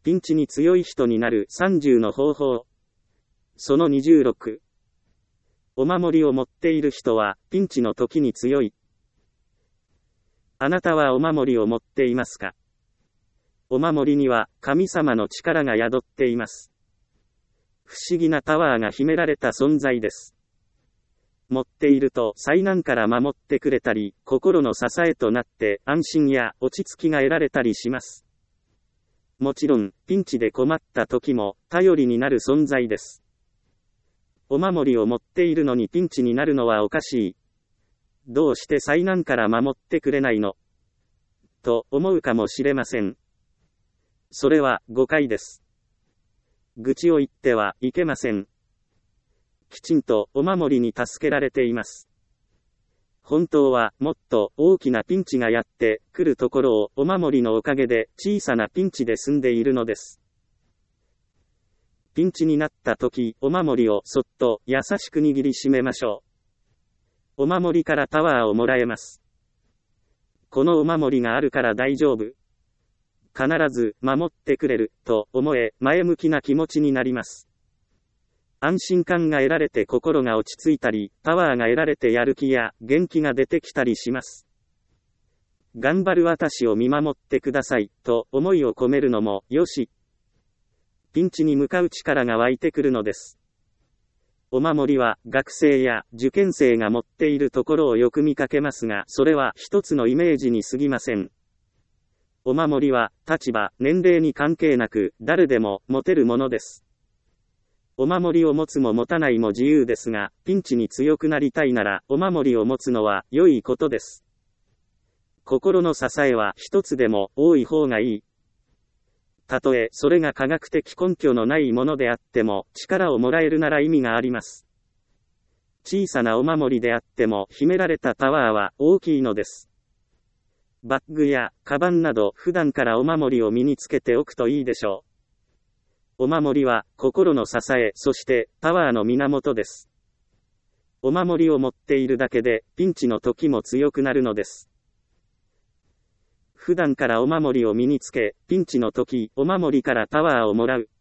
ピンチに強い人になる30の方法。その26。お守りを持っている人は、ピンチの時に強い。あなたはお守りを持っていますか？お守りには、神様の力が宿っています。不思議なパワーが秘められた存在です。持っていると災難から守ってくれたり、心の支えとなって安心や落ち着きが得られたりします。もちろん、ピンチで困った時も、頼りになる存在です。お守りを持っているのにピンチになるのはおかしい。どうして災難から守ってくれないの？と思うかもしれません。それは誤解です。愚痴を言ってはいけません。きちんとお守りに助けられています。本当はもっと大きなピンチがやってくるところをお守りのおかげで小さなピンチで済んでいるのです。ピンチになった時、お守りをそっと優しく握りしめましょう。お守りからパワーをもらえます。このお守りがあるから大丈夫。必ず守ってくれると思え、前向きな気持ちになります。安心感が得られて心が落ち着いたり、パワーが得られてやる気や元気が出てきたりします。頑張る私を見守ってくださいと思いを込めるのもよし。ピンチに向かう力が湧いてくるのです。お守りは学生や受験生が持っているところをよく見かけますが、それは一つのイメージに過ぎません。お守りは立場、年齢に関係なく誰でも持てるものです。お守りを持つも持たないも自由ですが、ピンチに強くなりたいならお守りを持つのは良いことです。心の支えは一つでも多い方がいい。たとえそれが科学的根拠のないものであっても、力をもらえるなら意味があります。小さなお守りであっても秘められたパワーは大きいのです。バッグやカバンなど普段からお守りを身につけておくといいでしょう。お守りは心の支え、そしてパワーの源です。お守りを持っているだけでピンチの時も強くなるのです。普段からお守りを身につけ、ピンチの時、お守りからパワーをもらう。